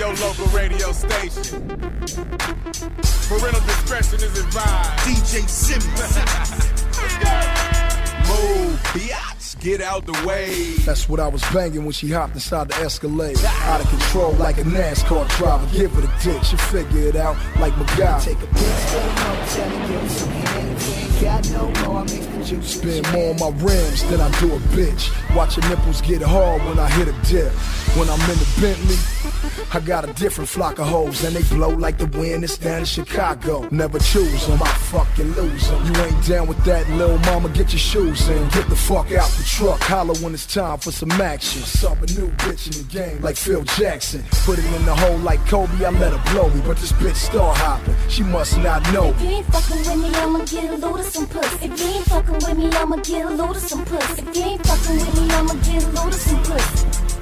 your local radio station. Parental discretion is advised. DJ Simmons. Let's go. Move, biatch, get out the way. That's what I was banging when she hopped inside the Escalade. Out of control like a NASCAR driver. Give her the dick, she figure it out like MacGyver. Take a bitch to the motel and give her some hand. If you ain't got no more, I make the juice. Spend more on my rims than I do a bitch. Watch her nipples get hard when I hit a dip. When I'm in the Bentley, I got a different flock of hoes, and they blow like the wind that's down in Chicago. Never choose them, I fucking lose them. You ain't down with that, little mama, get your shoes in. Get the fuck out the truck, holler when it's time for some action. Sup a new bitch in the game like Phil Jackson. Put it in the hole like Kobe, I let her blow me. But this bitch star hopping, she must not know If you me. ain't fucking with me, I'ma get a load of some puss. If you ain't fucking with me, I'ma get a load of some puss. If you ain't fucking with me, I'ma get a load of some puss.